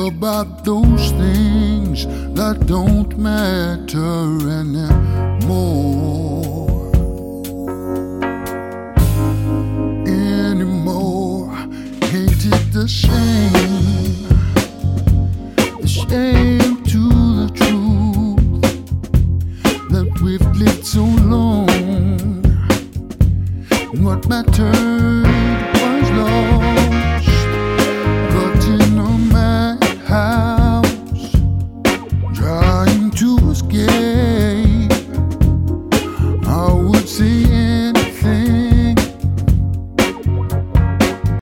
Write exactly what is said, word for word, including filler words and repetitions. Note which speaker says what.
Speaker 1: about those things that don't matter anymore. Anymore. Ain't it the shame? The shame to the truth that we've lived so long. And what matters